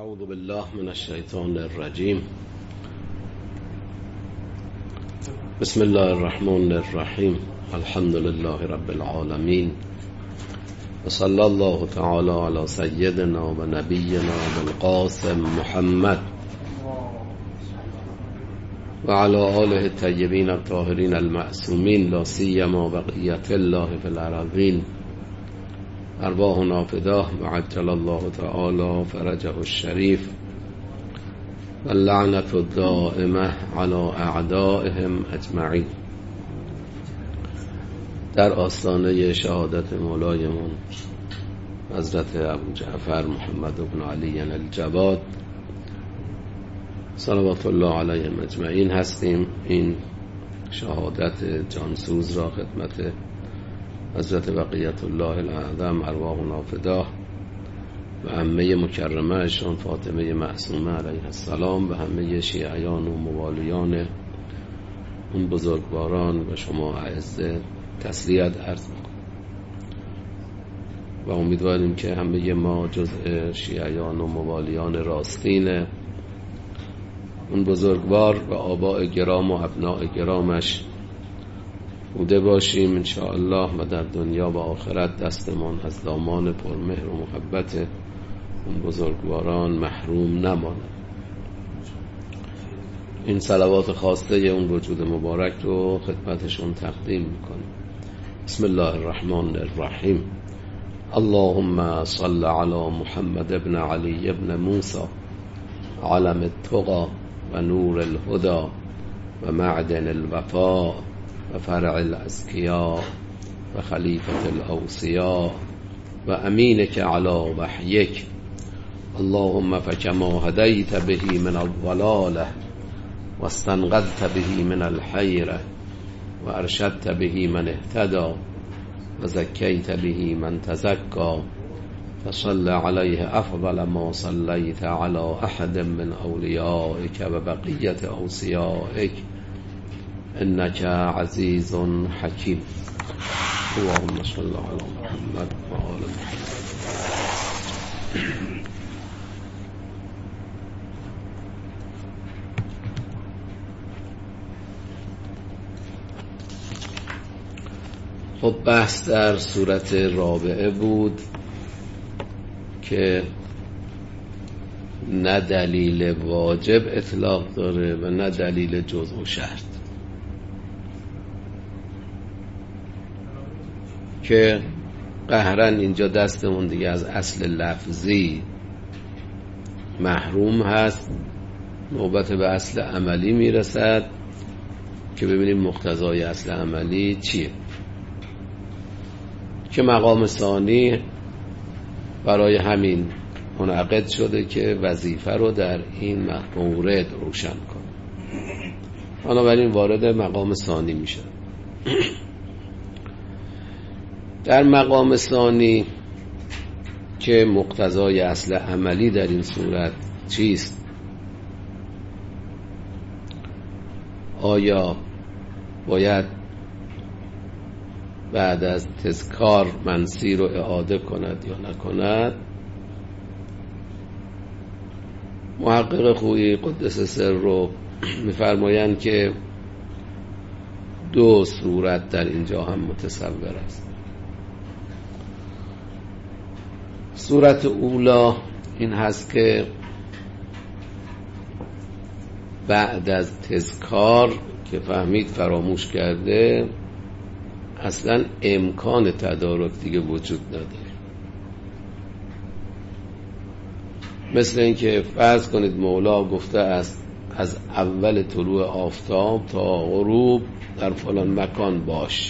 اعوذ بالله من الشیطان الرجیم. بسم الله الرحمن الرحیم. الحمد لله رب العالمین و صلی الله تعالی علی سیدنا و نبینا بالقاسم محمد و علی آله الطیبین الطاهرین المعصومین لا سیما بقیت الله فی الارضین. ارواحنا فداه و عجل الله تعالی فرجه الشریف و اللعنة الدائمه علی اعدائهم اجمعین. در آستانه شهادت مولایمون حضرت ابو جعفر محمد بن علی الجواد صلوات الله علیهم اجمعین هستیم. این شهادت جانسوز را خدمت حضرت بقیت الله الاعظم ارواحنا فداه و عمه مکرمه اشان فاطمه معصومه علیه السلام و همه شیعیان و موالیان اون بزرگواران و شما اعزه تسلیت عرض میکنم و امیدواریم که همه ما جزء شیعیان و موالیان راستین اون بزرگوار و آباء گرام و ابناء گرامش بوده باشیم انشاءالله و در دنیا و آخرت دستمان از دامان پرمهر و محبت اون بزرگواران محروم نماند. این صلوات خاصه اون وجود مبارک رو خدمتشون تقدیم میکنیم. بسم الله الرحمن الرحیم. اللهم صل علی محمد ابن علی ابن موسی علم التقى و نور الهدى و معدن الوفاء و فرع الازکیاء و خلیفة الاوصیاء و امینک علی وحیک. اللهم فکما هدیت به من الضلاله و استنقذت به من الحیره و ارشدت به من اهتدى و زکیت به من تزکى فصل علیه افضل ما صلیت علی احد من اولیائک و بقیت اوصیائک انک عزیز حکیم. اللهم صل علی محمد و آل محمد. خب بحث در سورت رابعه بود که نه دلیل واجب اطلاق داره و نه دلیل جزء و شرط، که قهرن اینجا دستمون دیگه از اصل لفظی محروم هست، نوبت به اصل عملی میرسد که ببینیم مقتضای اصل عملی چیه، که مقام ثانی برای همین منعقد شده که وظیفه رو در این مورد روشن کنه. بنابراین وارد مقام ثانی میشه. در مقام ثانی که مقتضای اصل عملی در این صورت چیست؟ آیا باید بعد از تذکار منسی رو اعاده کند یا نکند؟ محقق خویی قدس سر رو میفرمایند که دو صورت در اینجا هم متصور است. صورت اولا این هست که بعد از تذکار که فهمید فراموش کرده اصلا امکان تدارک دیگه وجود نداره. مثل اینکه فرض کنید مولا گفته است از اول طلوع آفتاب تا غروب در فلان مکان باش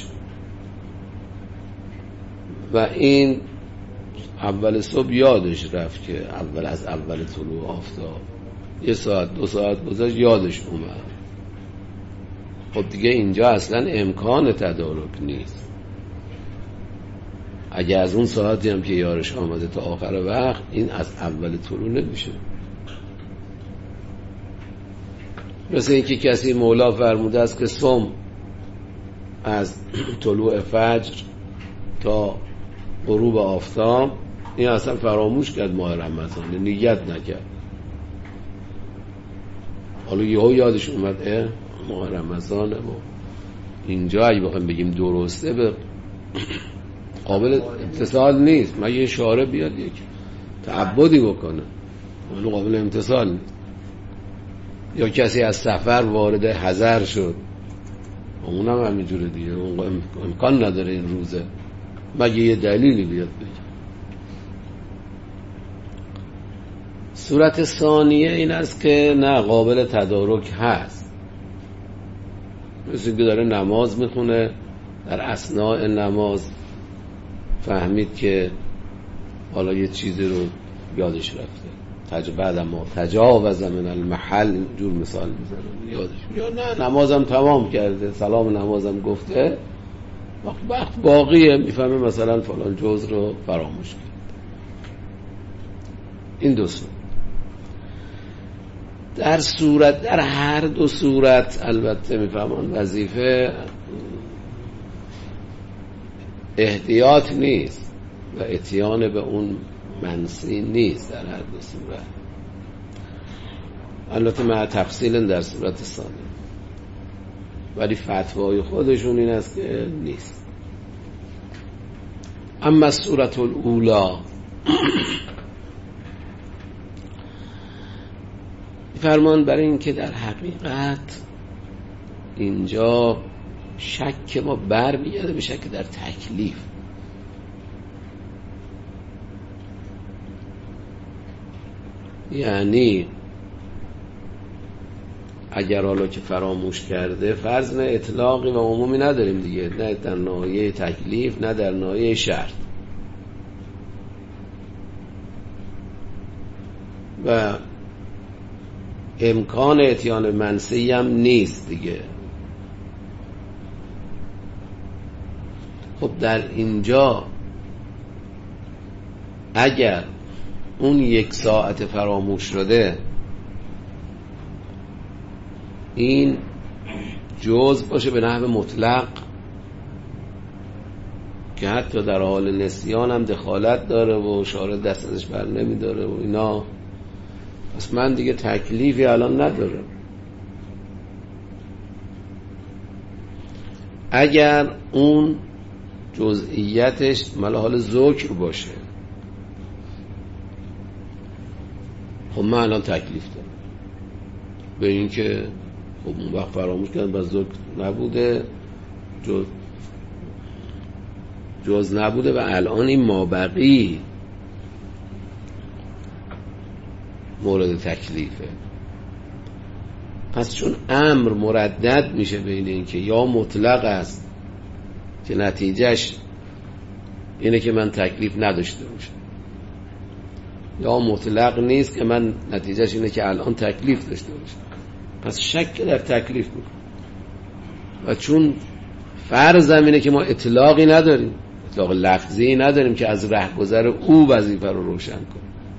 و این اول صبح یادش رفت که از اول طلوع آفتاب 1 ساعت 2 ساعت گذشت یادش اومد. خب دیگه اینجا اصلا امکان تدارک نیست. اگه از اون ساعتی هم که یارش آمده تا آخر وقت، این از اول طلوع نمیشه. مثل اینکه کسی مولا فرموده است که صوم از طلوع فجر تا غروب آفتاب، این اصلا فراموش کرد ماه رمضان، نیت نکرد. حالا یادش اومد ماه رمضانه و اینجا اگه بخوایم بگیم درسته به قابل امتثال نیست. من یه اشاره بیاد یک تعبدی بکنه اون قابل امتثال نیست. یا کسی از سفر وارد حضر شد اونم همینجوره دیگه، اون امکان نداره این روزه مگه یه دلیلی بیاد بگه. صورت ثانیه این است که نه، قابل تدارک هست. مثل که داره نماز میخونه، در اثناء نماز فهمید که حالا یه چیزی رو یادش رفته، بعد ما تجاوز من المحل جور مثال میزنه یادش، یا نه نمازم تمام کرده، سلام نمازم گفته، وقت باقیه میفهمه مثلا فلان جز رو فراموش کرد. این دو صورت. در هر دو صورت البته میفهمان وظیفه احتیاط نیست و اتیان به اون منسی نیست در هر دو صورت، البته مع تفصیل در صورت ثانیه، ولی فتوای خودشون این است که نیست. اما صورت الاولا فرمان برای این که در حقیقت اینجا شک ما برمیگرده به شک در تکلیف. یعنی اگر حالا که فراموش کرده، فرض نه اطلاقی و عمومی نداریم دیگه، نه در ناحیه تکلیف نه در ناحیه شرط، و امکان اتیان منسی هم نیست دیگه. خب در اینجا اگر اون 1 ساعت فراموش شده این جزء باشه به نحو مطلق که حتی در حال نسیان هم دخالت داره و شارع دست ازش بر نمی داره و اینا، پس من دیگه تکلیفی الان نداره. اگر اون جزئیاتش مال حال ذکر باشه، خب من الان تکلیف دارم به این که خب اون وقت فراموش کردم و ذکر نبوده، جز نبوده و الان این مابقی مورد تکلیفه. پس چون امر مردد میشه بین این که یا مطلق است که نتیجهش اینه که من تکلیف نداشته باشم، یا مطلق نیست که من نتیجهش اینه که الان تکلیف داشته باشم، پس شک در تکلیف میکنم. و چون فرض اینه که ما اطلاقی نداریم، اطلاق لفظی نداریم که از رهگذر او وظیفه رو روشن کنیم،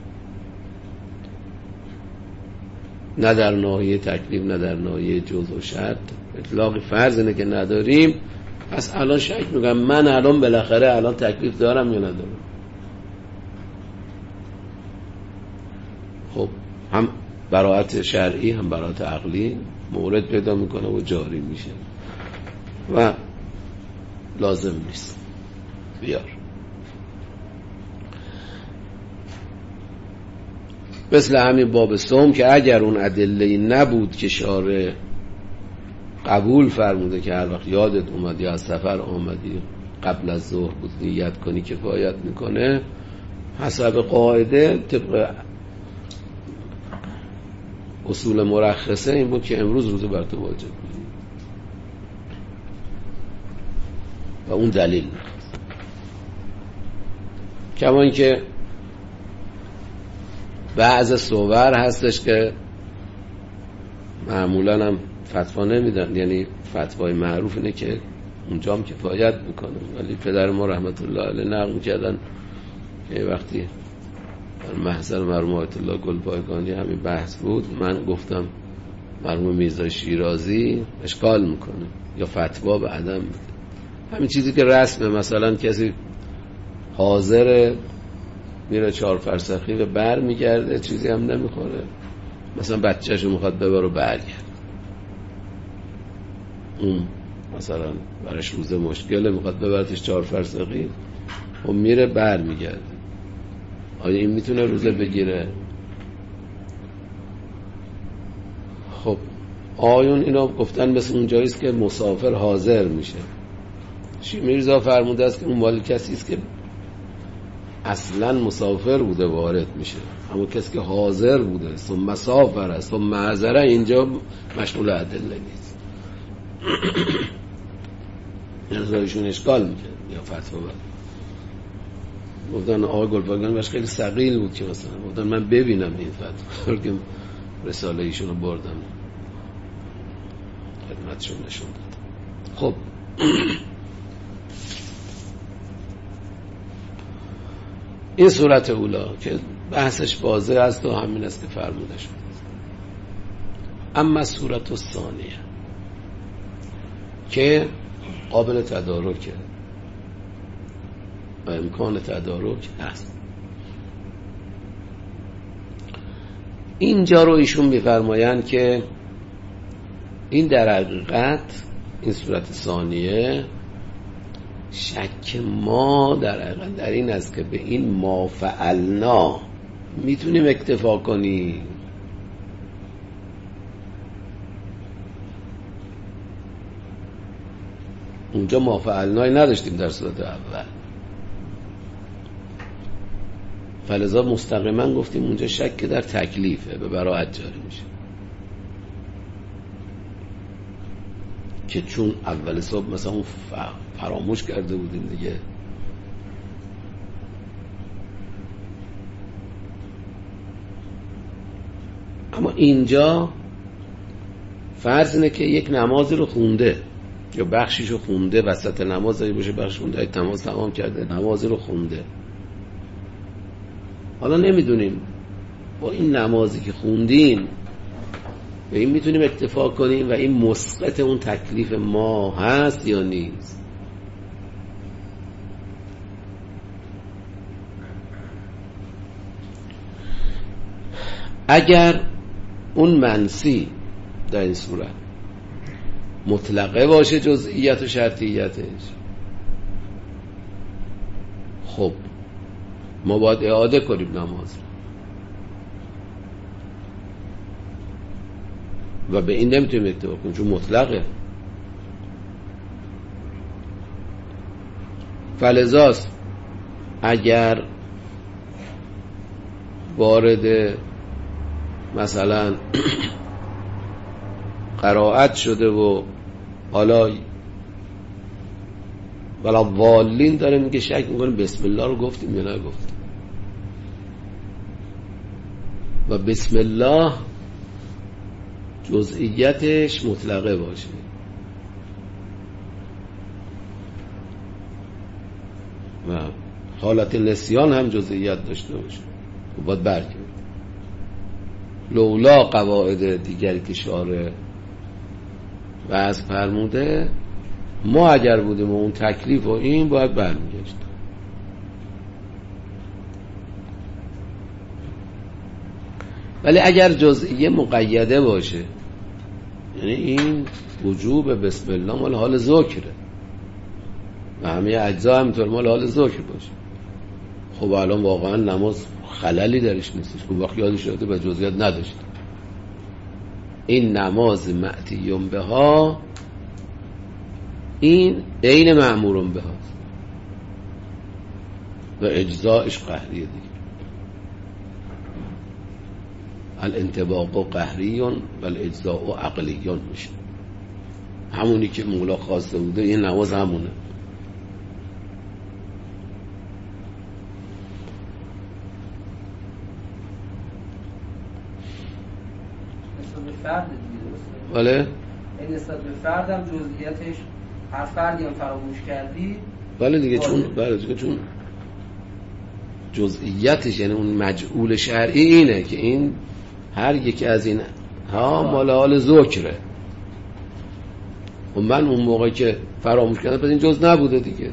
نه در ناحیه تکلیف نه در ناحیه جزء و شرط، اطلاقی فرض اینه که نداریم، پس الان شک میکنم من الان بالاخره الان تکلیف دارم یا ندارم. خب هم براءت شرعی هم براءت عقلی مورد پیدا میکنه و جاری میشه و لازم نیست بیار. مثل همین باب صوم که اگر اون ادله نبود که شارع قبول فرموده که هر وقت یادت اومد یا از سفر آمدی قبل از ظهر بود نیت کنی کفایت میکنه، حسب قاعده طبق اصول مرخصه این بود که امروز روزه بر تو واجب بود و اون دلیل نخواست. کما اینکه بعض صور هستش که معمولا هم فتوا نمیدن، یعنی فتوای معروف اینه که اونجا هم کفایت میکنه، ولی پدر ما رحمت الله علیه نقل میکردن که وقتی در محضر مرحوم آیت الله گلپایگانی همین بحث بود، من گفتم مرحوم میرزا شیرازی اشکال میکنه یا فتوا به عدم میده. همین چیزی که رسمه، مثلا کسی حاضر میره 4 فرسخی و بر میگرده چیزی هم نمیخوره، مثلا بچه‌شو میخواد ببره برگرد، اون مثلا براش روزه مشکله میخواد ببرتش 4 فرسخی و میره برمیگرده، آیا این میتونه روزه بگیره؟ خب آیون اینا گفتن مثل اون جاییست که مسافر حاضر میشه. شیخ میرزا فرموده است که اون مال کسی است که اصلا مسافر بوده وارد میشه، اما کسی که حاضر بوده ثم مسافر است ثم معذره اینجا مشمول ادله نیست. نظرشون اشکال میکنه یا فتوا بده. گفتن آقای گلپایگان باش خیلی ثقیل بود که مثلا گفتن من ببینم این فتوا که رساله ایشونو بردم خدمتشون نشون داد. خب این صورت اولا که بحثش واضح است و همین است که فرموده شد. اما صورت الثانیه که قابل تدارکه و امکان تدارک هست. اینجا رو ایشون می‌فرمایند که این در حقیقت این صورت ثانیه شک ما در حقیقت در این است که به این ما فعلنا میتونیم اکتفا کنیم. اونجا ما فعلنایی نداشتیم در صورت اول، فلذا مستقیما گفتیم اونجا شک در تکلیفه، به براءت جاری میشه که چون اول صبح مثلا اون فراموش کرده بودیم دیگه. اما اینجا فرض اینه که یک نمازی رو خونده یا بخشیش رو خونده، وسط نماز داری باشه بخش خونده، ای نماز تمام کرده نمازی رو خونده. حالا نمیدونیم با این نمازی که خوندیم به این میتونیم اکتفا کنیم و این مسقط اون تکلیف ما هست یا نیست. اگر اون منسی در این صورت مطلقه باشه جزئیت و شرطیتش، خب ما باید اعاده کنیم نماز و به این نمیتونیم اکتفا کنیم چون مطلقه. فلذاست اگر وارد مثلا قرائت شده و حالا ولا والین داره میگه شک میکنه بسم الله رو گفتیم یا نگفتیم، و بسم الله جزئیتش مطلقه باشه و حالت نسیان هم جزئیت داشته باشه و باید برگرد. لولا قواعد دیگری که شارع وضع فرموده ما اگر بودیم و اون تکلیف و این باید برمیگشت. ولی اگر جزئیه مقیده باشه، یعنی این وجوب بسم الله مال حال ذکره و همه اجزا همینطور مال حال ذکر باشه، خب الان واقعا نماز خللی درش نیستش که وقت یادش شده و جزئیات نداشت. این نماز معتیون بها این عین مأمورون بها و اجزایش قهریه دیگه. الانطباق قهریون و الاجزاء عقلیون میشه، همونی که مولا خواسته بوده این نماز همونه. بله این نسبت به فرد هم جزئیاتش هر فردی هم فراموش کردی بله دیگه چون جزئیاتش یعنی اون مجعول شرعی اینه که این هر یکی از این ها مال حال ذکره و من اون موقع که فراموش کردم پس این جز نبوده دیگه.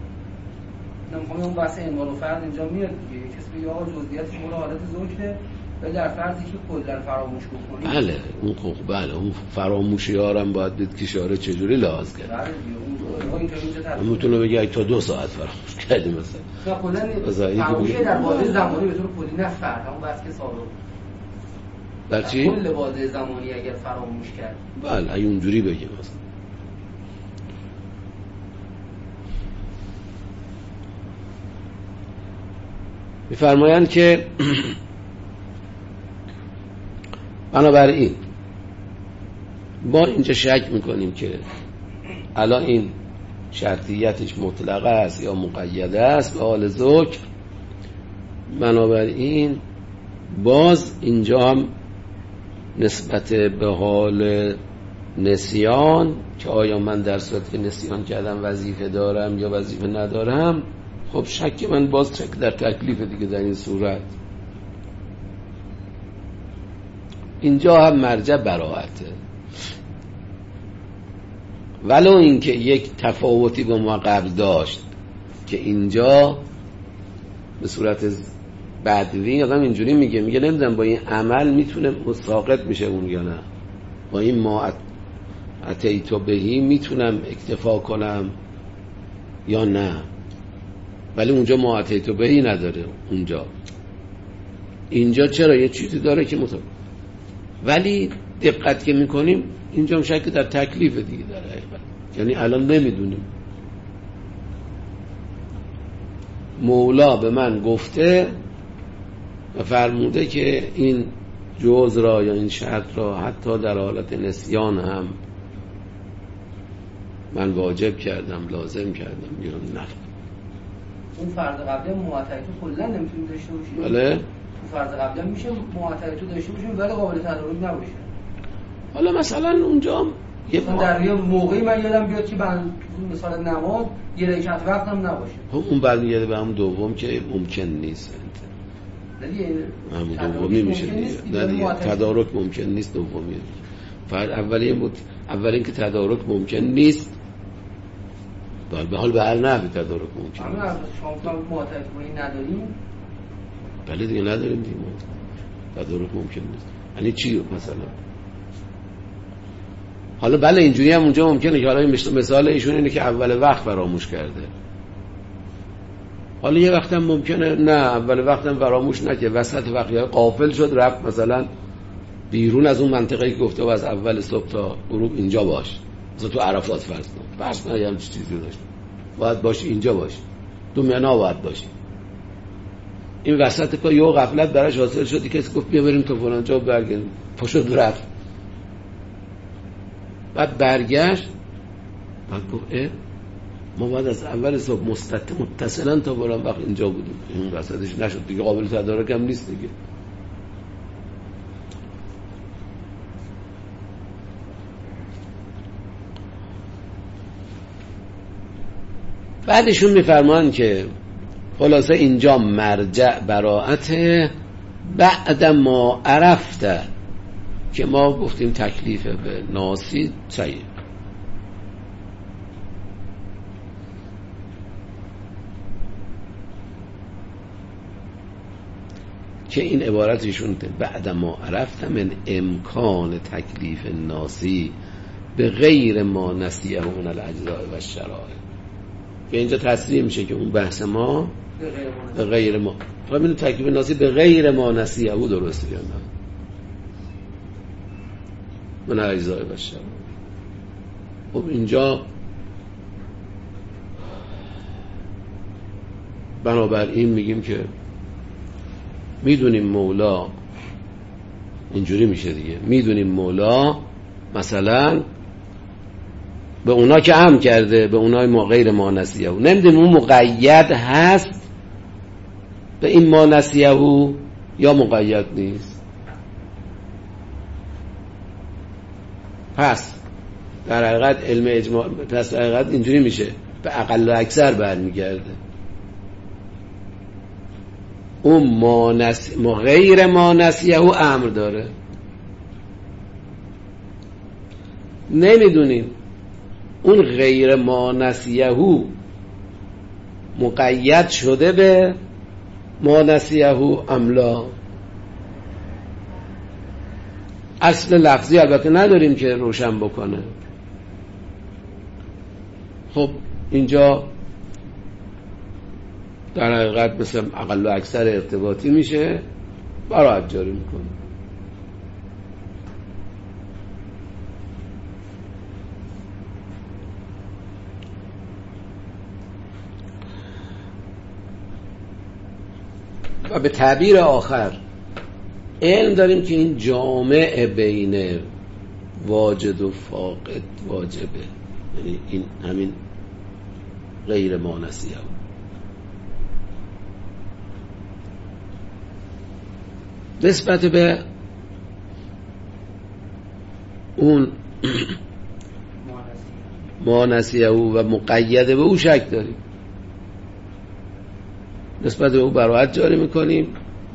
نمیخوام اون بحث انوار و فرد اینجا میاد دیگه، کسی بگه آقا جزئیاتش مال حالت ذکره و در فرضی که کلا فراموش بکنیم. بله اون خوب، بله اون فراموشی ها هم باید دید که شاره چجوری لحاظ کرد. بله اون میتونه بگه تا 2 ساعت فراموش کردیم مثلا کلا فراموشی در بازه زمانی به طور کلی نه فرد همون بس که سالو در چی؟ کل بازه زمانی اگر فراموش کرد. بله اگه اونجوری بگیم مثلا میفرمایند که بنابراین ما اینجا شک میکنیم که الان این شرطیتش مطلقه است یا مقیده است به حال ذکر. بنابراین باز اینجا هم نسبت به حال نسیان که آیا من در صورت که نسیان کردم وظیفه دارم یا وظیفه ندارم، خب شک من باز شک در تکلیف دیگه. در این صورت اینجا هم مرجع براءته، ولو اینکه یک تفاوتی با ما قبل داشت که اینجا به صورت بدوی آدم اینجوری میگه نمیدونم با این عمل میتونه مساقط میشه اون یا نه، با این ما اتیتو بهی میتونم اکتفا کنم یا نه، ولی اونجا ما اتیتو بهی نداره. اینجا چرا یه چیزی داره که ولی دقت که میکنیم اینجا هم شک در تکلیف دیگه در حقیقت، یعنی الان نمیدونیم مولا به من گفته و فرموده که این جوز را یا این شرط را حتی در حالت نسیان هم من واجب کردم، لازم کردم یا نه. اون فرض قبلی معتقدی کلا نمیتونیم داشته باشیم. بله اون فرض قبلی میشه معتقدی داشته باشیم ولی قابل تدارک نباشه. حالا مثلا اونجا یه در یه موقعی من یادم بیاد که من مثلا نماز یه رکعت وقتم نباشه، اون برمیگرده به هم دوم که ممکن نیست، همون دومی میشه دیگه. تدارک ممکن نیست، دومی فرض اولی که تدارک ممکن نیست، به حال به هر نحوی تدارک ممکن نیست. شما معتقد کنید نداریم؟ بله دیگه نداریم دیگه، تدارک ممکن نیست. یعنی چی مثلا؟ حالا بله اینجوری هم اونجا ممکنه که حالا مثال ایشون اینه که اول وقت فراموش کرده، حالا یه وقت هم ممکنه نه اول وقت هم فراموش نکرده، وسط وقت یا غافل شد رفت مثلا بیرون از اون منطقه‌ای که گفته و از اول صبح تا غروب اینجا باش، مثلا تو عرفات فرض کن یه چیزی داشت باید باشی اینجا باشی، تو منا باید باشی. این وسط که یه غفلت براش حاصل شد، کسی گفت بیا بریم تو فلان جا برگردیم، پاشد رفت، بعد برگشت بعد گفت ما بعد از اول صبح متصلا تا برام وقت اینجا بودیم، این وسطش نشد دیگه، قابل تدارک هم نیست دیگه. بعدشون میفرمان که خلاصه اینجا مرجع براءته بعد ما عرفته که ما گفتیم تکلیف به ناسی صحیح. که این عبارتشون بعد ما عرفته من امکان تکلیف ناسی به غیر ما نسیه من الاجزاء و الشرائع، که اینجا تصریح میشه که اون بحث ما به غیر ما، همین تکلیف ناسی به غیر ما نسیه او درسته یا نه من الاجزاء و الشرائع. خب اینجا بنابراین میگیم که میدونیم مولا اینجوری میشه دیگه، میدونیم مولا مثلا به اونا که هم کرده به اونای غیر ما نسیه او، نمیدونیم اون مقید هست به این ما نسیه او یا مقید نیست. پس در حقیقت علم اجماع پس در حقیقت اینجوری میشه به اقل و اکثر برمیگرده، اون ما غیر ما نسیه او امر داره، نمیدونیم اون غیر ما نسیه او مقید شده به ما نسیه او املا. اصل لفظی البته نداریم که روشن بکنه. خب اینجا در حقیقت مثل اقل و اکثر ارتباطی میشه، براعت جاری میکنه. و به تعبیر آخر علم داریم که این جامع بین واجد و فاقد واجبه، یعنی این همین غیر مانسیه. نسبت به اون مانسیه و مقید به او شک داریم، نسبت به او براعت جاری میکنیم.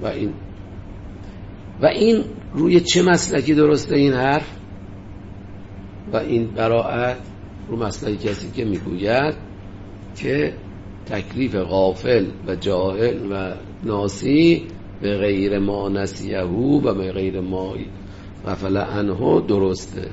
و این روی چه مسلکی درسته این حرف و این براعت؟ رو مسلکی کسی که میگوید که تکلیف غافل و جاهل و ناسی به غیر ما نسیه و به غیر ما غفل عنه درسته.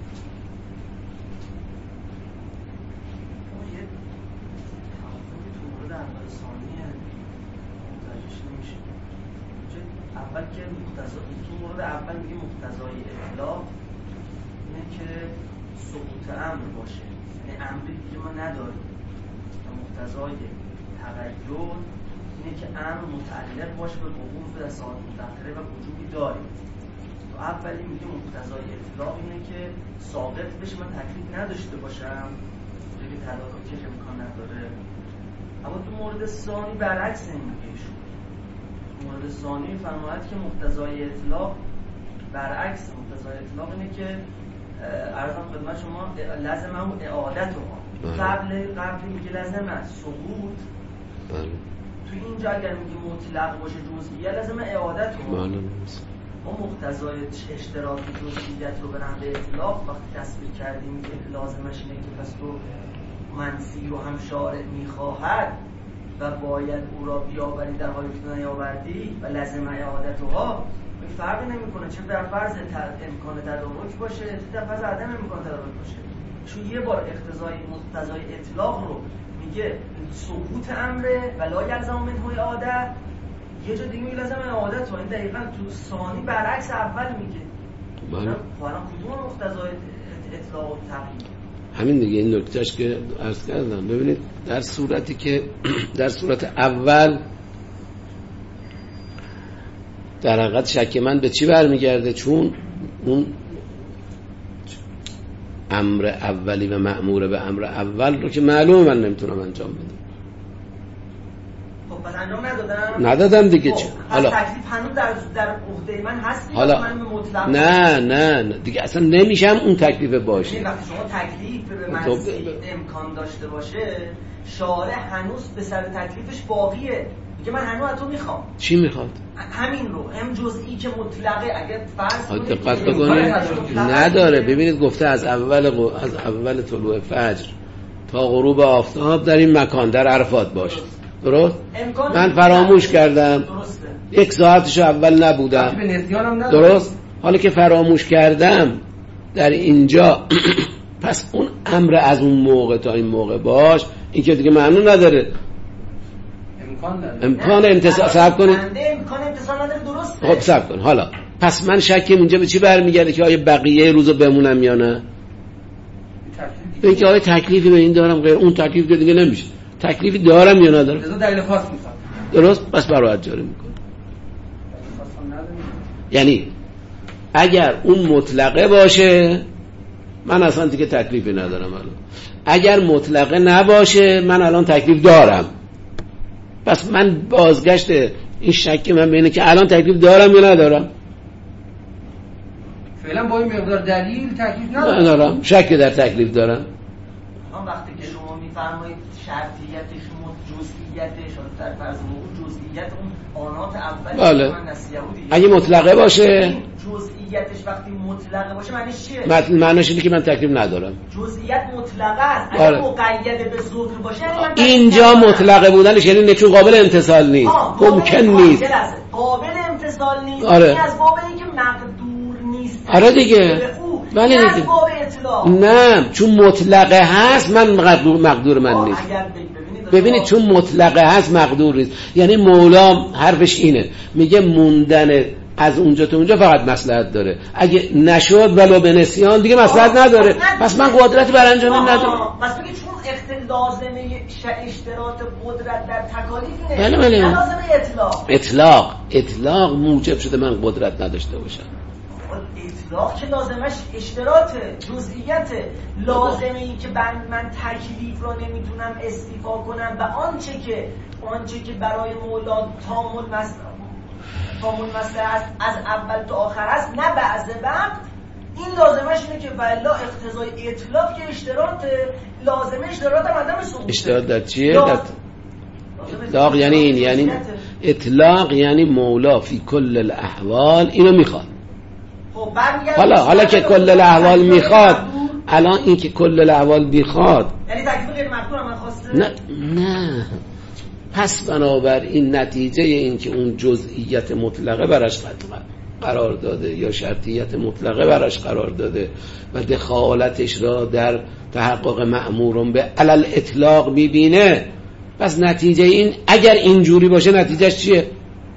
اول که تو مورد اول میگه مقتضای اطلاق اینه که سقوط امر باشه، یعنی امری دیگه ما نداریم. و مقتضای تغییر اینه که امر متعلق باشه به وقوع در ساعت متأخره و وجوبی داریم. تو اولی میگه مقتضای اطلاق اینه که ثابت بشه من تکلیف نداشته باشم، دیگه تدارکش امکان نداره. اما تو مورد ثانی برعکس این میگه ایشون. مورد ثانی فرماید که مقتضای اطلاق برعکس مقتضای اطلاق اینه که عرضم خدمت شما لازم هم اعادت ما قبل میگه لازم است سقوط. تو اینجا اگر میگه مطلق باشه جزئیه لازم اعادت ما. ما مقتضای اشتراک جزئیت رو برام به اطلاق وقتی تصویر کردیم که لازمش اینه که پس تو منفی رو هم شارع میخواهد و باید او را بیاوری در حالی که نیاوردی و لازم اعادتها. این فرقی نمیکنه چه در فرض امکان تدارک باشه چه در فرض عدم امکان تدارک باشه. چون یه بار مقتضای اطلاق رو میگه سقوط امره و لا یلزم منه اعاده، یه جا دیگه میگه لازم اعادت. و این دقیقاً تو ثانی برعکس اول میگه. حالا کدوم مقتضای اطلاق و تغییر؟ همین دیگه، این نکتهش که عرض کردم. ببینید در صورتی که در صورت اول در حقیقت شک من به چی برمیگرده؟ چون اون امر اولی و مأمور به امر اول رو که معلومه من نمیتونم انجام بدم. خب پس انجام ندادم دیگه. چه حالا تکلیف هنوز در عهده من هست. حالا من مطلق نه دیگه اصلا نمیشم اون تکلیف باشه. وقتی شما تکلیف به منسی امکان داشته باشه، شارع هنوز به سر تکلیفش باقیه. میگه من هنوز از تو میخوام. چی میخواد؟ همین رو هم جزئی که مطلقه. اگر فرض کنید دقت بکنید نداره. ببینید گفته از اول طلوع فجر تا غروب آفتاب در این مکان در عرفات باش. درست؟ من فراموش کردم. درسته. 1 ساعتشو اول نبودم. درست؟ حالا که فراموش کردم در اینجا پس اون امر از اون موقع تا این موقع باش، این که دیگه معنی نداره. امکان امتصال صبر کنید. امکان امتصال نداره. درسته. خب صبر کن. حالا پس من شکم اینجا به چی برمیگرده که آیا بقیه روزو بمونم یا نه؟ به اینکه آیا تکلیفی به این دارم غیر اون تکلیف که دیگه نمیشه. تکلیفی دارم یا ندارم؟ دلیل خاص میخواد. درست؟ پس براعت جاری میکنه. یعنی اگر اون مطلقه باشه من اصلا دیگه تکلیفی ندارم الان. اگر مطلقه نباشه من الان تکلیف دارم. پس من بازگشت این شک من بینه که الان تکلیف دارم یا ندارم. فعلا با این مقدار دلیل تکلیف ندارم. شک در تکلیف دارم. وقتی که شما میفرمایید شرطیتش جزئیتش در فرض موضوع جزئیت اون آنات اولی بله. من نسیه بودی. اگه مطلقه باشه جزئیتش وقتی مطلقه باشه معنیش چیه؟ معنیش اینه که من تکلیف ندارم. جزئیت مطلقه است. اگه مقید به ذکر باشه اینجا مطلقه بودنش یعنی چون قابل امتصال نیست. ممکن نیست. قابل امتصال نیست. آره. این از باب اینکه مقدور نیست. آره دیگه. ولی دیگه نه، چون مطلقه هست من مقدور من نیست. ببینید چون مطلقه هست مقدور نیست. یعنی مولا حرفش اینه، میگه موندن از اونجا تا اونجا فقط مصلحت داره، اگه نشد ولو به نسیان دیگه مصلحت نداره، پس من قدرتی بر انجام ندارم. پس بگید چون لازمه اشتراط قدرت در تکالیف بله نه لازمه اطلاق موجب شده من قدرت نداشته باشم. اطلاق که لازمش اشتراطه، جزئیته. لازمه ای که من تکلیف رو نمیتونم استیفا کنم و آنچه که برای مولا تامل مصلحت از اول تا آخر است، نه بعض وقت. این لازمش اینه که والا اقتضای اطلاق که اشتراطه، لازمه اشتراط هم عدم ثبوته. اشتراط در چیه؟ اطلاق یعنی این، یعنی اطلاق یعنی مولا فی کل الاحوال اینو میخواد. حالا که کل الاحوال میخواد، الان این که کل الاحوال میخواد یعنی تکلیف غیر مقدور من خواسته؟ نه. پس بنابراین نتیجه این که اون جزئیت مطلقه براش قرار داده یا شرطیت مطلقه براش قرار داده و دخالتش را در تحقق مأمورون به علل اطلاق میبینه، پس نتیجه این اگر اینجوری باشه نتیجهش چیه؟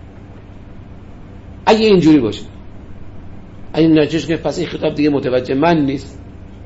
اگه اینجوری باشه، اگه نتیجهش که پس این خطاب دیگه متوجه من نیست.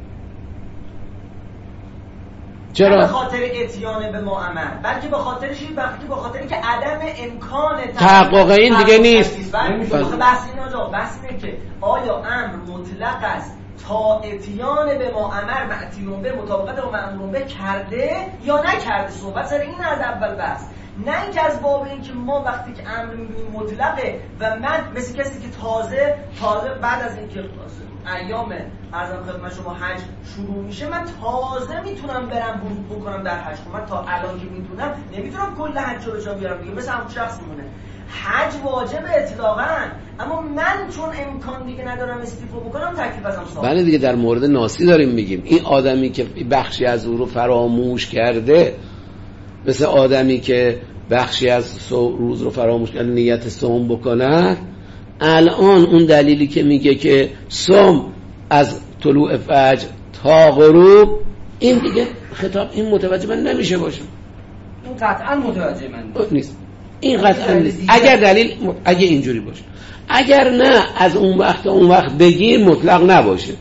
چرا؟ به خاطر اتیان به معامل، بلکه به خاطرش به خاطر که عدم امکان تحقق این دیگه نیست. بحث اینه که آیا امر مطلق است تا اتیان به معامل معتیون به مطابقت با مأمورون به کرده یا نکرده؟ صحبت سر این از اول بحث، نه اینکه از باب این که ما وقتی که امر می‌بینیم مطلقه و من مثل کسی که تازه بعد از اینکه ایام ارزم خدمت شما حج شروع میشه، من تازه میتونم برم ورود بکنم در حج. من تا الان که میتونم نمیتونم کل حج رو بجا بیارم دیگه، مثل همون شخص میمونه. حج واجب اطلاقاً، اما من چون امکان دیگه ندارم استیفا بکنم تکلیف ازم ثابت. بله دیگه، در مورد ناسی داریم میگیم. این آدمی که بخشی از او رو فراموش کرده، مثل آدمی که بخشی از روز رو فراموش کرده نیت صوم بکنه، الان اون دلیلی که میگه که صوم از طلوع فجر تا غروب، این دیگه خطاب این متوجه من نمیشه باشه. این قطعا متوجه من نیست. این قطعا نیست. اگر دلیل اگه اینجوری باشه، اگر نه از اون وقت تا اون وقت بگیر مطلق نباشه.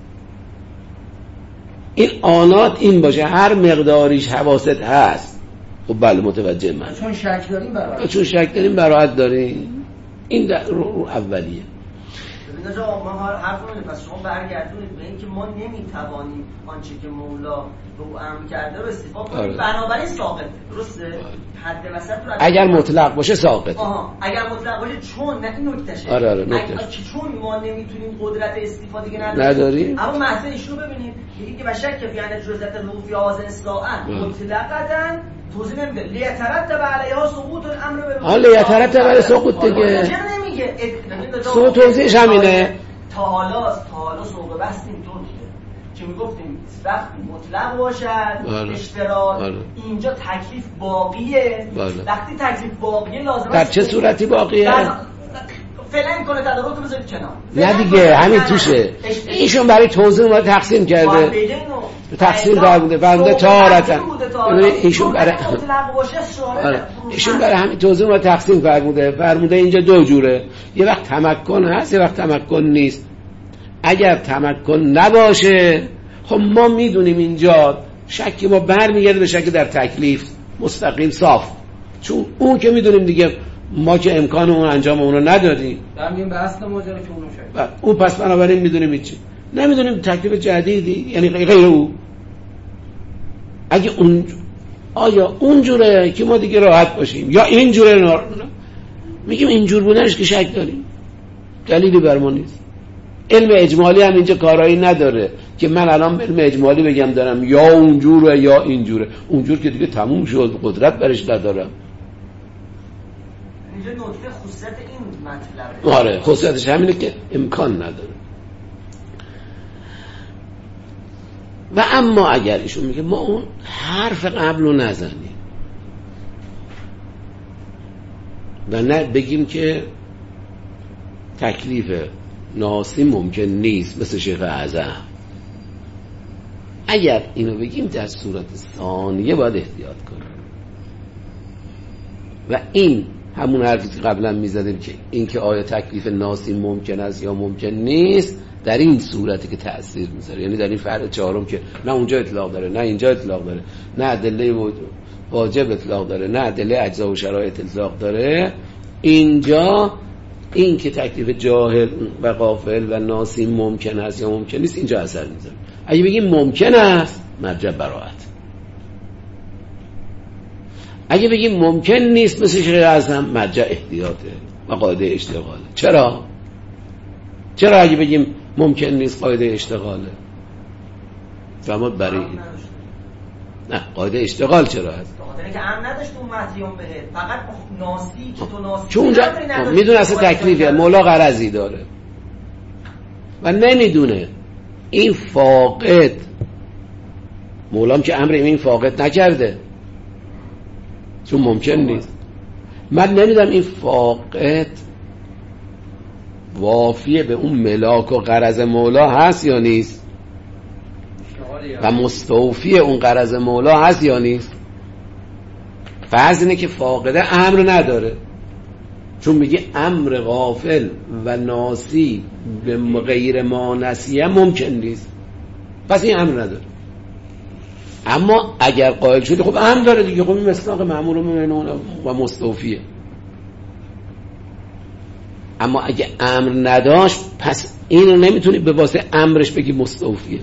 این آنات این باشه هر مقداریش حواست هست. خب بله متوجه من. چون شک داریم براحت داریم. این در رو اولیه. ببینید آقا ما حرفمون پس شما برگردونید به اینکه ما نمیتوانیم آنچه که مولا به او امر کرده رو استیفا کنیم، بنابراین ساقطه. درسته؟ حد وسط رو اگر مطلق باشه ساقطه. اگر مطلق باشه، چون نه این نکتهشه. آره نکتهشه. چون ما نمیتونیم قدرت استیفا دیگه نداریم. اما محض ایشونو ببینید، میگه که بشک فی ان جزئیات الوفی آذن اصلاحا مطلقاً توضیح نمیده لیترتب علیها سقوط الامر به حالا لیترتب علی سقوط دیگه. چرا نمیگه؟ سو توضیحش همینه. تا حالا سوق بحث اینطور بوده که میگفتیم وقتی مطلق باشد اشتراط، اینجا تکلیف باقیه. وقتی تکلیف باقیه لازمه در چه صورتی باقیه؟ فعلا کنه تدارک رو بذارید کنار. نه دیگه همین توشه. ایشون برای توضیح اومد تقسیم کرده. تقسیم دار بوده بنده تارتن. ایشون برای همین توضیح اومد تقسیم فرموده اینجا دو جوره. یه وقت تمکن هست، یه وقت تمکن نیست. اگر تمکن نباشه، خب ما میدونیم اینجا شکی ما برمیگرده به شک در تکلیف مستقیم صاف، چون اون که میدونیم دیگه ما که امکان اون انجام اون رو نداریم. میگیم به اصل ماجرا که اونو شاید اون پس بنابراین میدونیم چی، نمیدونیم تکلیف جدیدی یعنی غیر او. اگه اون آیا اون جوره که ما دیگه راحت باشیم یا این جوره میگیم اینجور بودنش که شک داریم، دلیلی بر ما نیست. علم اجمالی هم اینجا کارایی نداره که من الان علم اجمالی بگم دارم یا اونجوره یا اینجوره. اونجور که دیگه تموم شد، قدرت برش ندارم. اینجا نکته خصوصیت این مطلبه. آره خصوصیتش همینه که امکان نداره. و اما اگر ایشون میگه ما اون حرف قبل رو نزنیم و نه بگیم که تکلیف ناسی ممکن نیست، مثل شیخ اعظم. اگر اینو بگیم در صورت ثانیه باید احتیاط کنیم و این همون حرفی که قبلا میزدیم که این که آیا تکلیف ناسی ممکن است یا ممکن نیست در این صورتی که تأثیر میذاره، یعنی در این فرع چهارم که نه اونجا اطلاق داره نه اینجا اطلاق داره، نه ادله واجب اطلاق داره نه ادله اجزا و شرایط اطلاق داره، اینجا این که تکلیف جاهل و غافل و ناسی ممکن است یا ممکن نیست اینجا اثر میذاره. اگه بگیم ممکن است مرجع براءت، اگه بگیم ممکن نیست مثل شیخ اعظم مرجع احتیاطه و قاعده اشتغاله. چرا اگه بگیم ممکن نیست قاعده اشتغاله؟ فهمت برای این نه قاعده اشتغال چرا هست؟ خاطر که امن نداشت اون متیون بهت، فقط ناسی که تو ناسی چون اونجا میدونه اصلا تکلیفیه، مولا غرضی داره و نمیدونه این فاقد، مولام که امر این فاقد نکرده چون ممکن نیست. من نمیدونم این فاقد وافیه به اون ملاک و غرض مولا هست یا نیست و مستوفی اون غرض مولا هست یا نیست. فرض اینه که فاقده امر نداره، چون میگه امر غافل و ناسی به غیر ما نسیه ممکن نیست، پس این امر نداره. اما اگر قائل شده خب امر داره دیگه، خب این مصداق مأمور و مستوفیه. اما اگه امر نداشت پس اینو نمیتونی به واسه امرش بگی مستوفیه،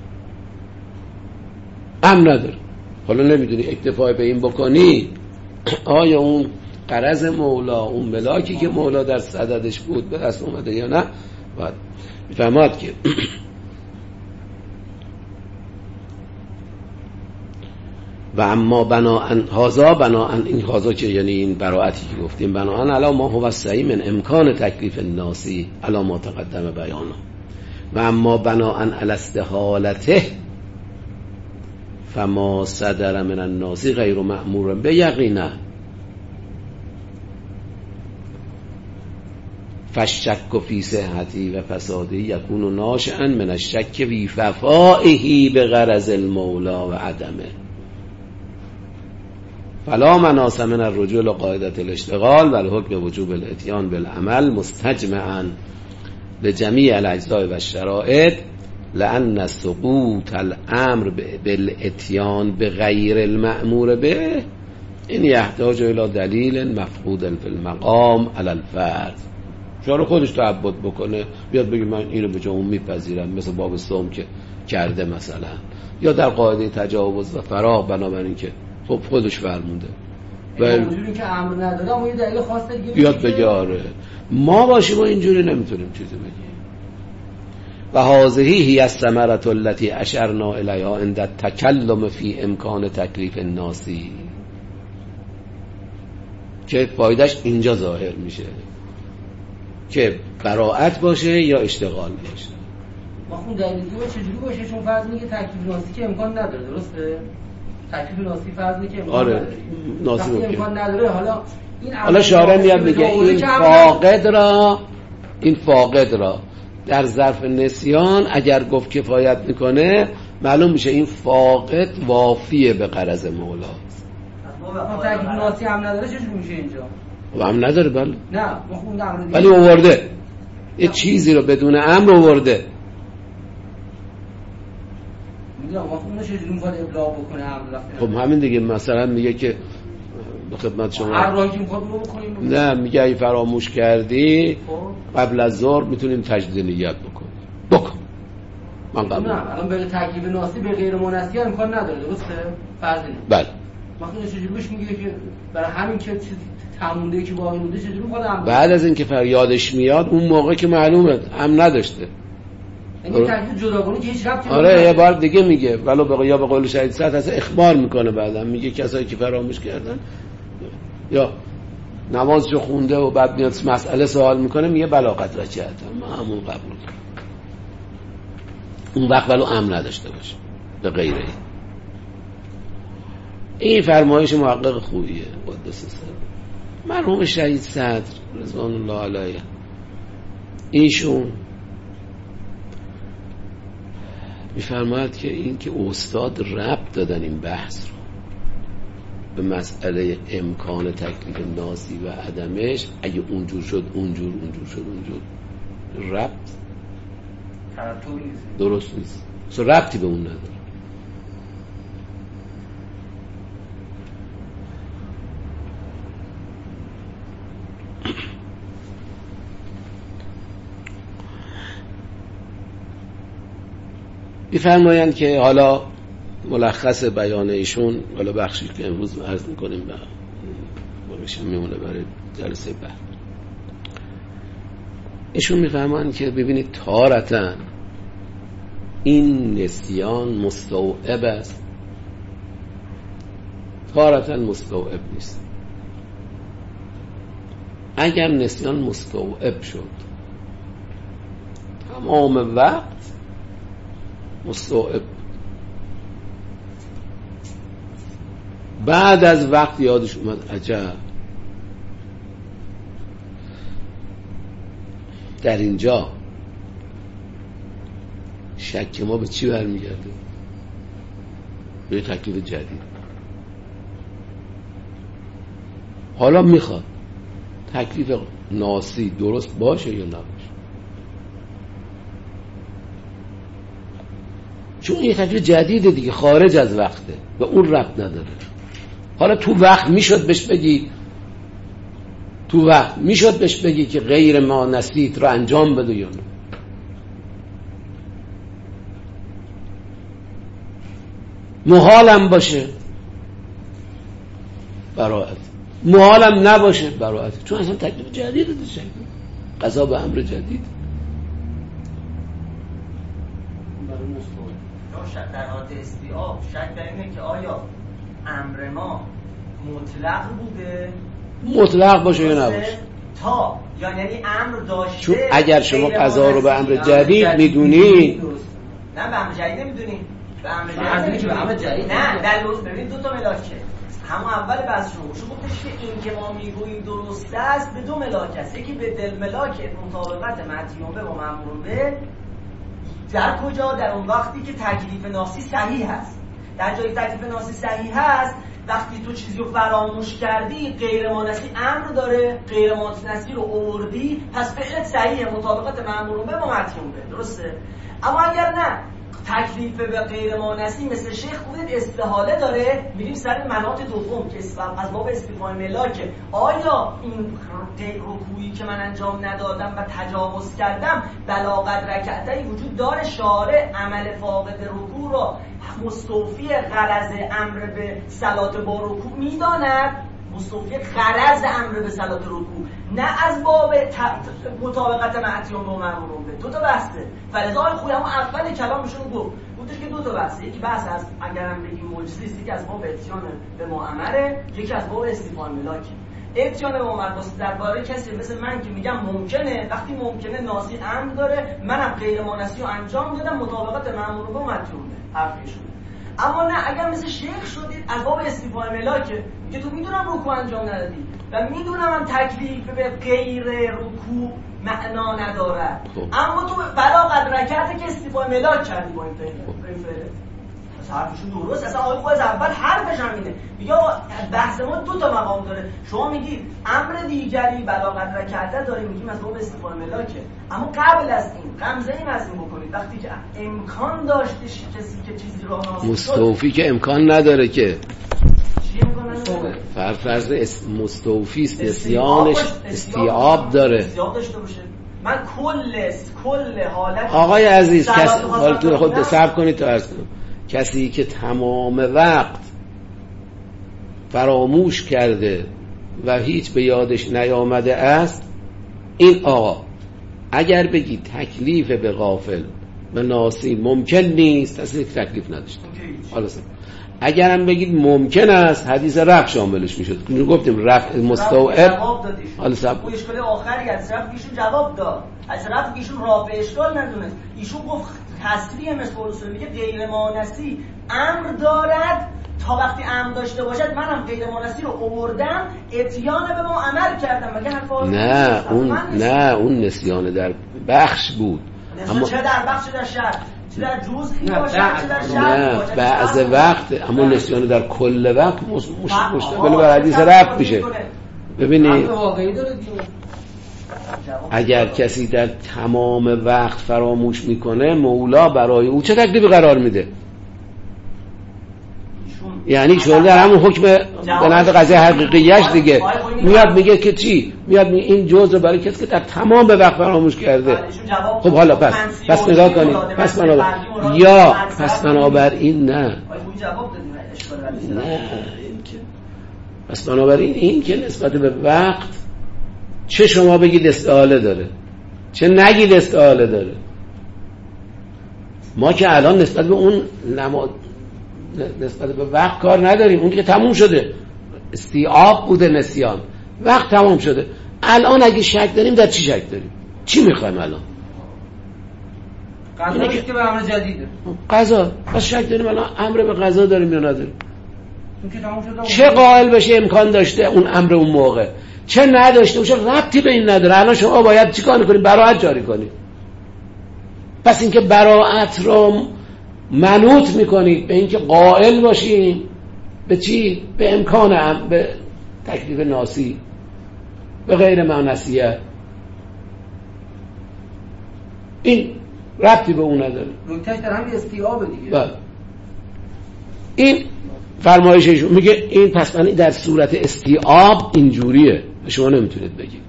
امر نداره. حالا نمیدونی اکتفای به این بکنی آیا اون غرض مولا، اون ملاکی که مولا در صددش بود به دست اومده یا نه. باید میفهمد که و اما بناءن هازا، بناءن این هازا که یعنی این براءتی که گفتیم، بناءن علی ما هو الصحیح من امکان تکلیف الناسی علی ما تقدم بیانه، و اما بناءن علی استحالته فما صدر من الناسی غیر مأمور به یقینه فالشک فی صحتی و فسادی یکون ناشئا من الشک فی وفائه به غرض المولا و عدمه، فلا مناص من الرجوع لقاعدة الاشتغال و الحکم وجوب الاتیان بالعمل مستجمعا لجمیع الاجزاء و الشرائط، لأن سقوط الامر بالاتیان بغیر المأمور به این یحتاج الى دلیل مفقود فی المقام علی الفرد. شما خودش تعبد بکنه بیاد بگه من اینو به جا اون میپذیرم، مثل باب صوم که کرده مثلا، یا در قاعده تجاوز و فراغ بنابراین که خب خودش فرمونده و اینجوری که امر نداره اما یه دلیل خاصه دیگه بیاد بگه آره ما باشیم و اینجوری نمیتونیم چیزی بگیم. و هذه هی الثمرة التي اشرنا الیها عند التکلم فی امکان تکلیف الناسی، که فایدهش اینجا ظاهر میشه که براءت باشه یا اشتغال باشه. ما خون دلیلی چجوری باشه؟ چون فرض میگه تکلیف ناسی که امکان نداره، درسته؟ تکلیف ناسی فرض میگه که امکان آره نداره. ناسی امکان نداره. حالا شارع میاد میگه این فاقد را در ظرف نسیان اگر گفت کفایت میکنه معلوم میشه این فاقد وافیه به غرض مولا. تکلیف ناسی هم نداره چجوری میشه اینجا؟ و هم نداره بله. نه ما خوندم امر دیگه. ولی آورده یه چیزی رو بدون امر آورده. میدونم ما خوندم چجوری میخواد ابلاغ بکنه امر وقتی. خب همین دیگه، مثلا میگه که به خدمت شما هر راهی که میخواد رو بکنیم. نه میگه اگه فراموش کردی قبل از ظهر میتونیم تجدید نیت بکن. من قبول. نه الان به تکلیف ناسی به غیر منسی امکان نداره، درسته؟ فرض اینه. بله. مثلا چجوری بهش میگه که برای همین که تمونده که باقی مونده چجوری میخواد امر بعد از اینکه یادش میاد اون موقع که معلومه هم نداشته. این تکلیف جداگانه که هیچ ربطی آره یه بار دیگه میگه ولو یا به قول شهید سعد اصلا اخبار میکنه، بعدم میگه کسایی که فراموش کردن یا نمازشو خونده و بعد میاد مسئله سوال میکنه میگه بلاغت رجعت ما همون قبول کنم. اون وقت ولو امر نداشته باشه به غیره. این فرمایش محقق خوبیه قدس سر مرحوم شهید صدر رضوان الله علیه. ایشون میفرماید که این که استاد ربط دادن این بحث رو به مسئله امکان تکلیف ناسی و عدمش، اگه اونجور شد اونجور ربط درست نیست، اصلا ربطی به اون نداره. می‌فرمایند که حالا ملخص بیان ایشون، حالا بخشی که امروز عرض می‌کنیم و میمونه برای جلسه بعد. ایشون می‌فرمایند که ببینید تارتاً این نسیان مستوعب است، تارتاً مستوعب نیست. اگر نسیان مستوعب شد تمام وقت مستوعب، بعد از وقت یادش اومد عجب در اینجا شک ما به چی برمیگرده؟ به تکلیف جدید. حالا میخواد تکلیف ناسی درست باشه یا نباشه، چون این تکلیف جدیده دیگه، خارج از وقته، به اون ربط نداره. حالا تو وقت میشد بهش بگی که غیر ما نسیت رو انجام بده یا نه. محالم باشه براءت، محالم نباشه براءت، چون اصلا تکلیف جدیده دیگه، قضا به امر جدید. در حالت استیعاب شک در اینه که آیا امر ما مطلق بوده، مطلق باشه یا نباشه، تا یعنی امر داشته. چون اگر شما قضا رو به امر جدید میدونی، نه به امر جدید نمیدونی، به امر جدید نه. در لحظه ببین دو تا ملاکه، همون اول بحث شما گفتش که این که ما میگوییم درست است به دو ملاک است، یکی به دل ملاک مطابقت مدیون به و مأمور به. در کجا؟ در اون وقتی که تکلیف ناسی صحیح هست. در جایی تکلیف ناسی صحیح هست وقتی تو چیزی رو فراموش کردی، غیر مانسی امر داره، غیر مانسی رو آوردی، پس فعلت صحیحه، مطابقت مأمور به و مدیون به، درسته؟ اما اگر نه تکلیف به غیر مانسی مثل شیخ بودید استحاله داره، میریم سر مناط دوم که از باب استفاده ملاکه. آیا این رکوعی که من انجام ندادم و تجاوز کردم بلاغت رکعتایی وجود داره؟ شارع عمل فاقد رکوع را مستوفی غرض امر به صلات با رکوع میداند، مستوفی غرض امر به صلات رکوع، نه از باب مطابقت معتیان با مأمورون به. دو تا بحثه. فلذا خوی همون اول کلامشون گفتش که دو تا بحثه، یکی بحث از اگرم بگیم مجزی است، یکی از باب اتیان به معمره، یکی از باب استیفان ملاکی. اتیان به معمر واسه درباره کسی مثل من که میگم ممکنه، وقتی ممکنه ناسی امر داره، منم غیر مانسی رو انجام دادم، مطابقت مأمور به مدیون به حرفشون. اما نه اگر مثل شیخ شدید از باب استیفای ملاکه، میگه تو میدونم رکوع انجام ندادی و میدونم من تکلیف به غیر رکوع معنا ندارد، اما تو بلاغت رکعت که استیفای ملاک کردی با این فعل. حرفشون درست، اصلا آقای خود از اول حرفش هم اینه، میگه بحث ما دو تا مقام داره. شما میگید امر دیگری بلاغت رکعت داره، میگیم از باب استیفای ملاکه، اما قبل از این غمزه این از این بکنید وقتی که امکان داشته کسی که چیزی را ناصر مستوفی که امکان نداره که چی امکان نداره؟ فرض مستوفی است، نسیانش استیعاب داره، استیعاب داشته باشه. من کل حالت آقای عزیز کسی حالتون خود صبر کنید تا عرض کنم، کسی که تمام وقت فراموش کرده و هیچ به یادش نیامده است، این آقا اگر بگی تکلیف به غافل و ناسی ممکن نیست، اصلا تکلیف نداشته. حالا اگرم بگید ممکن است، حدیث رفع شاملش میشد. گفتیم رفع مستوعب. حالا سب اون اشکال آخری از رفع ایشون جواب داد، از رفع ایشون رافع اشکال ندونست. ایشون گفت تصریح مثل اصول میگه غیر مانسی امر دارد، تا وقتی امر داشته باشد منم غیر مانسی رو آوردم، اتیان به ما عمل کردم. مگه حرف نه اون نسیان در بخش بود، اما چه در بخش در شرط چه در جزئی باشد چه در شرط باشد. بعض وقت اما نسیان در کل وقت مشتمل بر حدیث رفع میشه. ببینید اگر کسی در تمام وقت فراموش میکنه مولا برای او چه تکلیفی قرار میده؟ یعنی شما در همون حکم به نحو قضیه حقیقیش دیگه میاد میگه که چی؟ میاد میگه این جزء برای کسی که در تمام به وقت فراموش کرده. خب حالا پس نگاه کنید. پس بنابراین نه پس بنابراین این که نسبت به وقت چه شما بگید استعاله داره چه نگید استعاله داره. ما که الان نسبت به اون نسبت به وقت کار نداریم. اون که تموم شده استیعاب بوده نسیان وقت تموم شده. الان اگه شک داریم در چی شک داریم؟ چی میخوایم الان؟ قضا که به امر جدیده. قضا پس شک داریم الان امر به قضا داریم یا نداریم؟ چه قائل بشه امکان داشته اون امر اون موقع چه نداشته باشه ربطی به این نداره. الان شما باید چیکار کنید؟ براءت جاری کنید. پس اینکه براءت رو منوط میکنید به اینکه قائل باشیم به چی؟ به امکان به تکلیف ناسی به غیر معنسیه. این ربطی به اون نداره. نکتهش در همین استیعاب دیگه. بله. این فرمایششون میگه این پس من در صورت استیعاب اینجوریه شما نمیتونید بگید.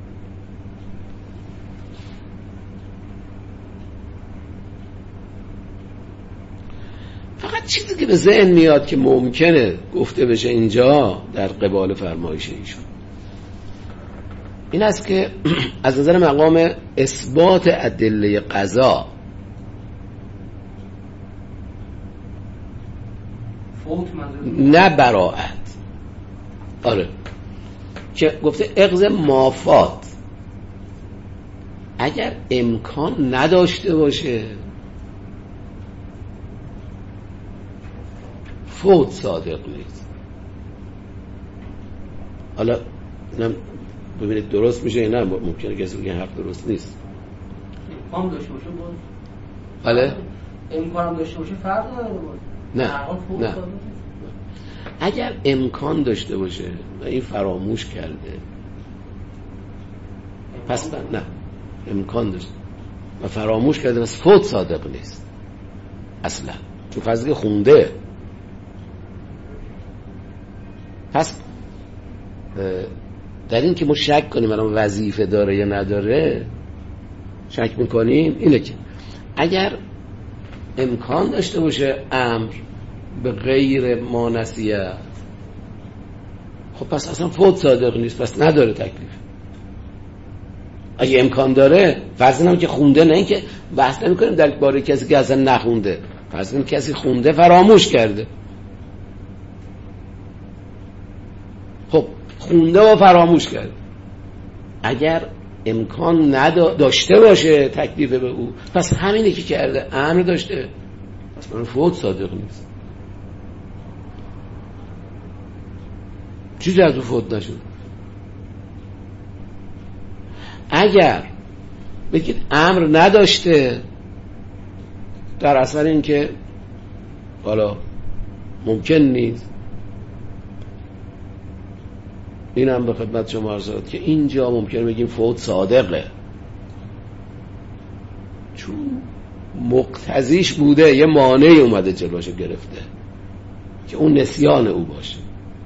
فقط چیزی که به ذهن میاد که ممکنه گفته بشه اینجا در قبال فرمایش ایشون این است که از نظر مقام اثبات ادله قضا نه براءت آره که گفته اغض مافات اگر امکان نداشته باشه فوت صادق نیست. حالا ببینید درست میشه یا نه؟ ممکنه کسی بگه حرف درست نیست. امکان داشته باشه بود. بله؟ امکان داشته باشه فرق نداره بود. نه. اگر امکان داشته باشه و این فراموش کرده پس نه امکان داشته و فراموش کرده پس فوت صادق نیست اصلا چون فضلی خونده. پس در این که ما شک کنیم الان وظیفه داره یا نداره شک میکنیم اینه که اگر امکان داشته باشه امر به غیر مانسیت خب پس اصلا فوت صادق نیست پس نداره تکلیف. اگه امکان داره فرض کنیم که خونده نه اینکه بحث نمی‌کنیم در باره کسی که اصلا نخونده فرض کنیم کسی خونده فراموش کرده خب خونده و فراموش کرده اگر امکان داشته باشه تکلیف به او پس همینه که کرده امر داشته پس من فوت صادق نیست. چیزی از او فوت نشد. اگر بگید امر نداشته در اثر این که حالا ممکن نیست این هم به خدمت شما عرض شد که اینجا ممکنه بگیم فوت صادقه چون مقتضیش بوده یه مانعی اومده جلوشو گرفته که اون نسیان او باشه.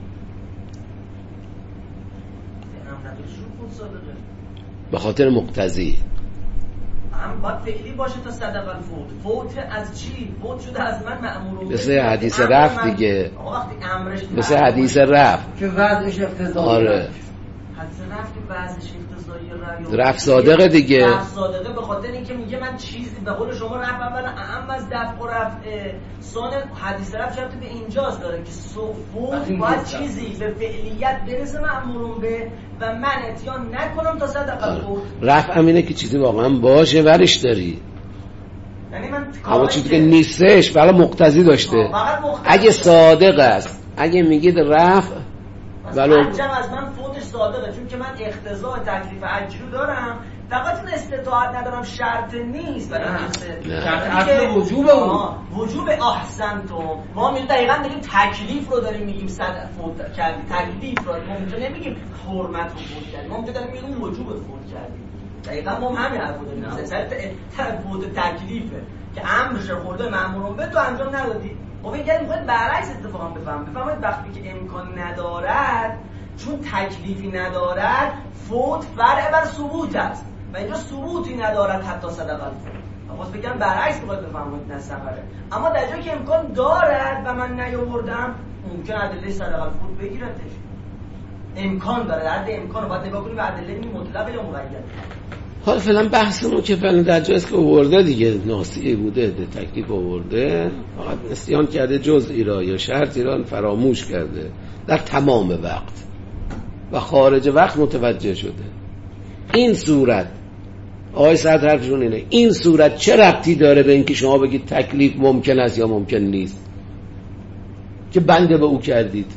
به خاطر مقتضی هم باید فعلی باشه تا صدق فوت از چی؟ فوت شده از من مأمور مثل حدیث رفع دیگه مثل حدیث رفع که وضعش اقتضایی آره حدیث رفع که وضعش اقتضایی رفع صادقه دیگه رفع صادقه به خاطر اینکه میگه من چیزی به قول شما رفع اول اهم از دفع و رفع ثان حدیث رفع شرط به اینجاست داره که فوت باید چیزی به فعلیت برسه مأمور به و من اتیان نکنم تا صدق الفوت. رفع امینه که چیزی واقعا باشه ورش داری یعنی من اما چیزی که نیستش برای مقتضی داشته اگه صادق است اگه میگید رفع ولو انجام از من فوتش صادقه چون که من اقتضاء تکلیف اجرو دارم فقط این استطاعت ندارم شرط نیست، ولی شرط اصل وجوب اون وجوب احسنتم. ما دقیقاً داریم تکلیف رو داریم میگیم صد فوت کردی، تکلیف رو ما اونجا نمیگیم حرمت رو فوت کردی، ما اونجا داریم میگیم وجوب فوت کردی. دقیقاً ما همین حرفو داریم مثلا فوت تکلیفه که امرش خورده مأمورون به تو انجام ندادی. خب این یعنی میخواد برعکس اتفاقا بفهمید وقتی که امکان ندارد، چون تکلیفی ندارد، فوت فرع بر ثبوت است و اینجا ثبوتی ندارد حتی صدق الفوت. خواست بگم برعکس میخواد بفهمید نه سفره. اما در جایی که امکان دارد و من نیاوردم، ممکن ادله صدق الفوت بگیرتش. امکان داره، در حد امکان باید نگاه کنیم به ادله مطلق یا مقید. حالا فعلا بحثمون که فعلا در جایست که آورده دیگه ناصیه بوده، تکلیف آورده، فقط نسیان کرده جزئی را یا شرطی را فراموش کرده در تمام وقت و خارج وقت متوجه شده. این صورت آقای سعد حرفشون اینه، این صورت چه ربطی داره به اینکه شما بگید تکلیف ممکن است یا ممکن نیست که بنده به او کردید؟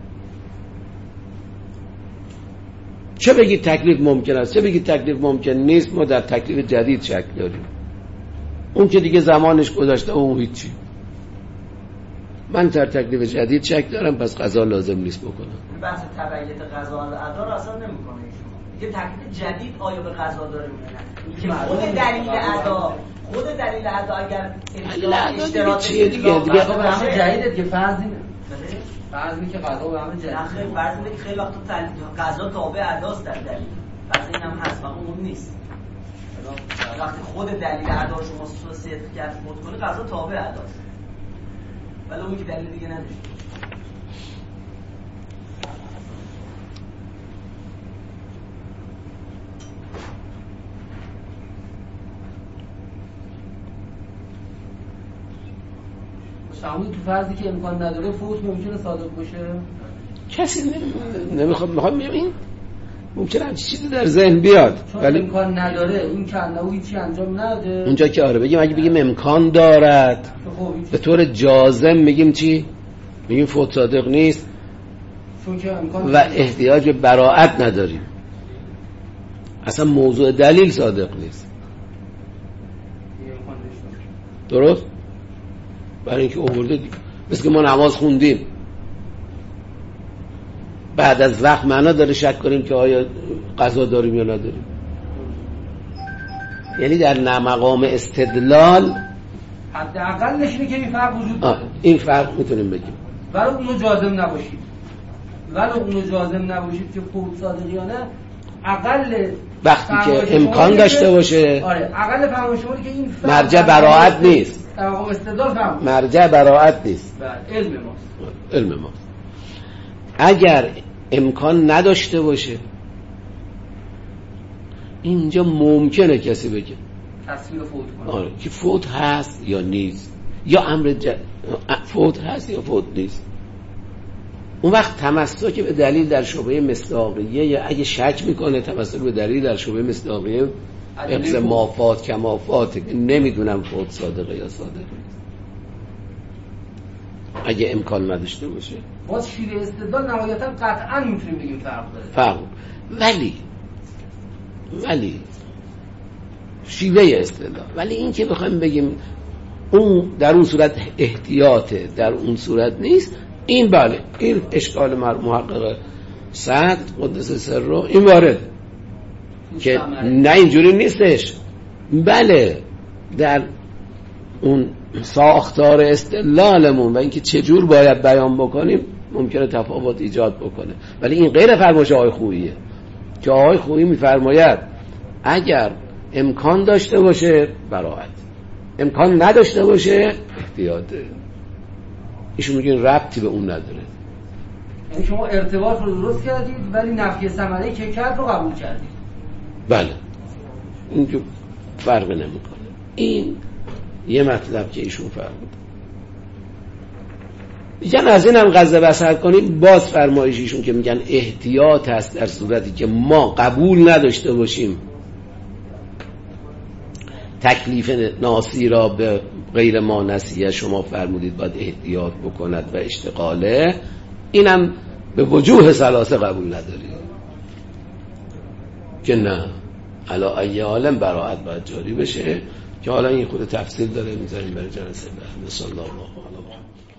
چه بگید تکلیف ممکن است، چه بگید تکلیف ممکن نیست؟ ما در تکلیف جدید شک داریم. اون که دیگه زمانش گذشته، اون هیچی. من در تکلیف جدید شک دارم، پس قضا لازم نیست بکنم. بحث تبعیت قضا و ادا رو اصلا نمی‌کنه ایشون. یه تکلیف جدید آیا به قضا داره میاد؟ که خود دلیل ادا اگر اشتراط چیه دیگه قضا به امر جدیده که فرض اینه که قضا به امر جدید. خیلی فرض اینه که خیلی وقت قضا تابع اداست در دلیل. فرض اینم هست و اون نیست. وقتی خود دلیل ادا شما صدق کرد فوت کنه، قضا تابع اداست. ولی اون که دلیل دیگه نداشت. شامل تو فرضی که امکان نداره فوت ممکنه صادق باشه. کسی میخواد میگم این ممکنه همچین چیزی در ذهن بیاد، ولی امکان نداره، این که انه هیچی انجام نده. اونجا که آره بگیم اگه بگیم امکان دارد به طور جازم میگیم چی؟ میگیم فوت صادق نیست و احتیاج به براءت نداریم. اصلا موضوع دلیل صادق نیست. درست؟ برای اینکه آورده دیگه، مثل که ما نماز خوندیم بعد از وقت معنا داره شک کنیم که آیا قضا داریم یا نداریم. یعنی در مقام استدلال حداقلش اینه که این فرق وجود داره. این فرق میتونیم بگیم. ولی اونو جازم نباشید که فوت صادقیانه اقل وقتی که امکان داشته باشه. آره اقل فهم شما که این مرجع براءت نیست. مقام استدلال فهم. مرجع براءت نیست. علم ماست. اگر امکان نداشته باشه اینجا ممکنه کسی بگه تصویر فوت کنه. آره که فوت هست یا نیست، یا امر فوت هست یا فوت نیست. اون وقت تمسک به دلیل در شبهه مصداقیه، یا اگه شک میکنه تمسک به دلیل در شبهه مصداقیه اقضا مافات کمافات، نمیدونم فوت صادقه یا صادقه نیست اگه امکان نداشته باشه. باز شیوه استدلال نهایتا قطعا میتونیم بگیم فرق داره. فرق. ولی شیوه استدلال، ولی این که بخوایم بگیم اون در اون صورت احتیاطه در اون صورت نیست، این بله این اشکال محقق سعد قدس سر این وارد که نه اینجوری نیستش. بله در اون ساختار استدلالمون و اینکه چجور باید بیان بکنیم ممکنه تفاوت ایجاد بکنه، ولی این غیر فرمایش آقای خوییه که آقای خویی میفرماید اگر امکان داشته باشه براءت، امکان نداشته باشه احتیاطه. ایشون میگن ربطی به اون نداره. یعنی شما ارتباط رو درست کردید ولی نفی ثمره که کرد رو قبول کردید. بله اینجا فرق نمیکنه. این یه مطلب که ایشون فرمود. میگن از این هم غض بصر کنیم، باز فرمایشیشون که میگن احتیاط هست در صورتی که ما قبول نداشته باشیم تکلیف ناسی را به غیر ما نسیه، شما فرمودید باید احتیاط بکند و اشتغاله، اینم به وجوه ثلاثه قبول نداریم که نه علا ای عالم براءت باید جاری بشه که حالا این خود تفصیل داره، میذاریم برای جلسه بعد. صلی الله علیه و